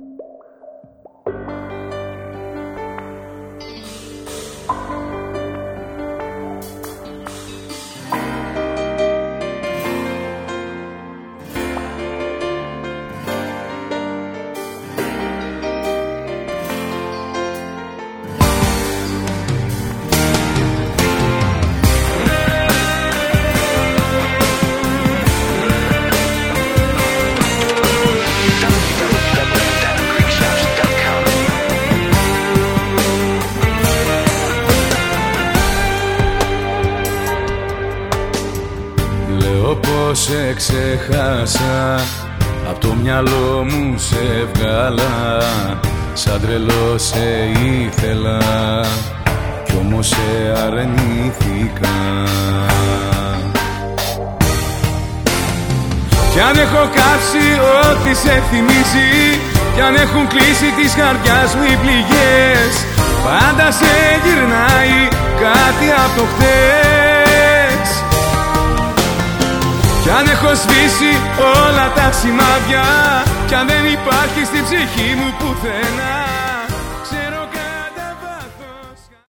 Σε ξέχασα, απ' το μυαλό μου σε βγάλα. Σαν τρελό σε ήθελα κι όμως σε αρνήθηκα. Κι αν έχω κάψει ό,τι σε θυμίζει, κι αν έχουν κλείσει τις καρδιάς μου οι πληγές, πάντα σε γυρνάει κάτι από το χτες. Κι αν έχω σβήσει όλα τα σημάδια, κι αν δεν υπάρχει στην ψυχή μου πουθενά,